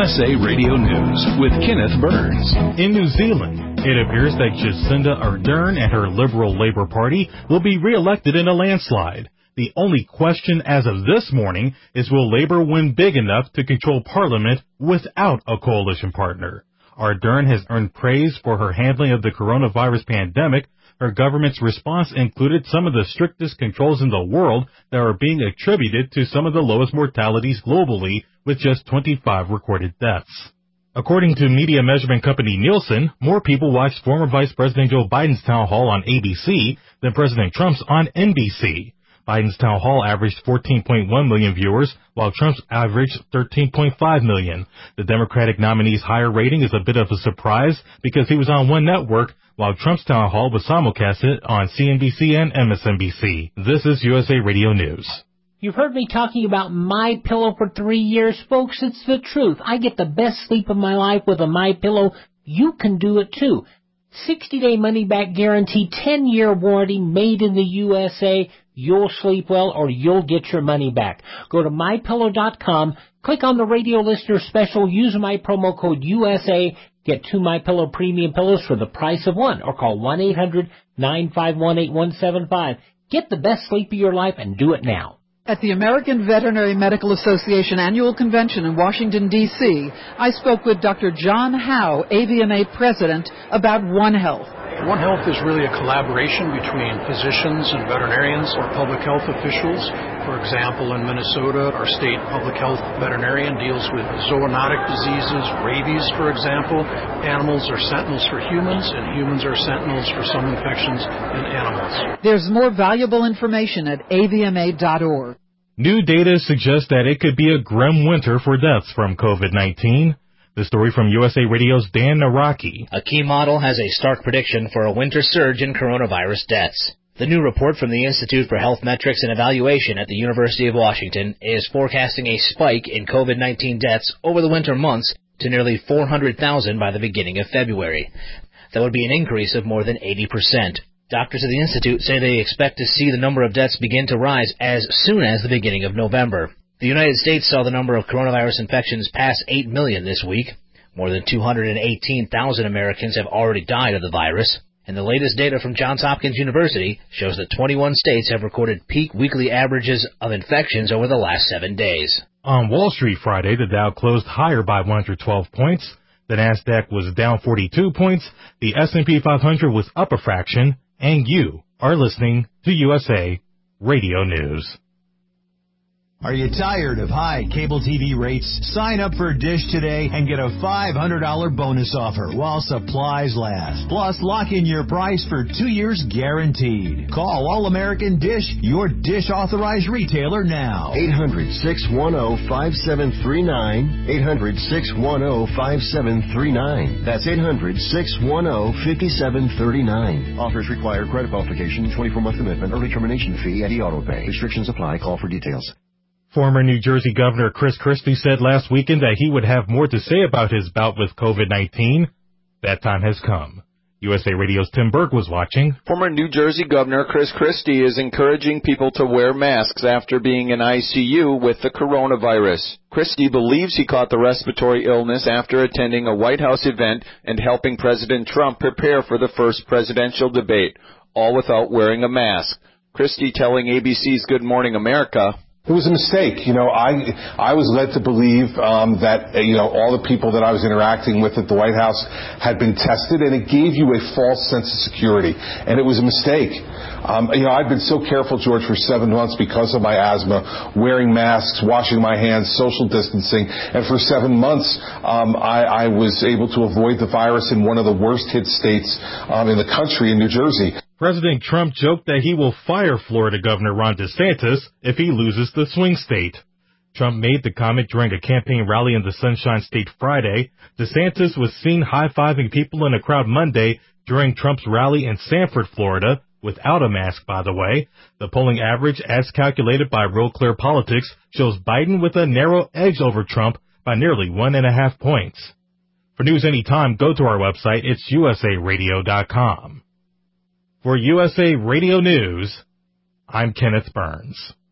USA Radio News with Kenneth Burns. In New Zealand, it appears that Jacinda Ardern and her Liberal Labour Party will be re-elected in a landslide. The only question as of this morning is, will Labour win big enough to control Parliament without a coalition partner? Ardern has earned praise for her handling of the coronavirus pandemic. Her government's response included some of the strictest controls in the world that are being attributed to some of the lowest mortalities globally, with just 25 recorded deaths. According to media measurement company Nielsen, more people watched former Vice President Joe Biden's town hall on ABC than President Trump's on NBC. Biden's town hall averaged 14.1 million viewers, while Trump's averaged 13.5 million. The Democratic nominee's higher rating is a bit of a surprise because he was on one network, while Trump's town hall was simulcasted on CNBC and MSNBC. This is USA Radio News. You've heard me talking about MyPillow for 3 years, folks. It's the truth. I get the best sleep of my life with a MyPillow. You can do it too. 60-day money-back guarantee, 10-year warranty, made in the USA. You'll sleep well or you'll get your money back. Go to MyPillow.com, click on the radio listener special, use my promo code USA, get 2 MyPillow premium pillows for the price of one, or call 1-800-951-8175. Get the best sleep of your life and do it now. At the American Veterinary Medical Association Annual Convention in Washington, D.C., I spoke with Dr. John Howe, AVMA President, about One Health. One Health is really a collaboration between physicians and veterinarians or public health officials. For example, in Minnesota, our state public health veterinarian deals with zoonotic diseases, rabies, for example. Animals are sentinels for humans, and humans are sentinels for some infections in animals. There's more valuable information at avma.org. New data suggests that it could be a grim winter for deaths from COVID-19. The story from USA Radio's Dan Naraki. A key model has a stark prediction for a winter surge in coronavirus deaths. The new report from the Institute for Health Metrics and Evaluation at the University of Washington is forecasting a spike in COVID-19 deaths over the winter months to nearly 400,000 by the beginning of February. That would be an increase of more than 80%. Doctors at the Institute say they expect to see the number of deaths begin to rise as soon as the beginning of November. The United States saw the number of coronavirus infections pass 8 million this week. More than 218,000 Americans have already died of the virus. And the latest data from Johns Hopkins University shows that 21 states have recorded peak weekly averages of infections over the last 7 days. On Wall Street Friday, the Dow closed higher by 112 points. The Nasdaq was down 42 points. The S&P 500 was up a fraction. And you are listening to USA Radio News. Are you tired of high cable TV rates? Sign up for Dish today and get a $500 bonus offer while supplies last. Plus, lock in your price for 2 years guaranteed. Call All-American Dish, your Dish authorized retailer now. 800-610-5739. 800-610-5739. That's 800-610-5739. Offers require credit qualification, 24-month commitment, early termination fee, and auto pay. Restrictions apply. Call for details. Former New Jersey Governor Chris Christie said last weekend that he would have more to say about his bout with COVID-19. That time has come. USA Radio's Tim Burke was watching. Former New Jersey Governor Chris Christie is encouraging people to wear masks after being in ICU with the coronavirus. Christie believes he caught the respiratory illness after attending a White House event and helping President Trump prepare for the first presidential debate, all without wearing a mask. Christie telling ABC's Good Morning America, it was a mistake. I was led to believe that, all the people that I was interacting with at the White House had been tested, and it gave you a false sense of security. And it was a mistake. I've been so careful, George, for 7 months because of my asthma, wearing masks, washing my hands, social distancing. And for 7 months, I was able to avoid the virus in one of the worst hit states in the country, in New Jersey. President Trump joked that he will fire Florida Governor Ron DeSantis if he loses the swing state. Trump made the comment during a campaign rally in the Sunshine State Friday. DeSantis was seen high-fiving people in a crowd Monday during Trump's rally in Sanford, Florida, without a mask, by the way. The polling average, as calculated by Real Clear Politics, shows Biden with a narrow edge over Trump by nearly 1.5 points. For news anytime, go to our website. It's usaradio.com. For USA Radio News, I'm Kenneth Burns.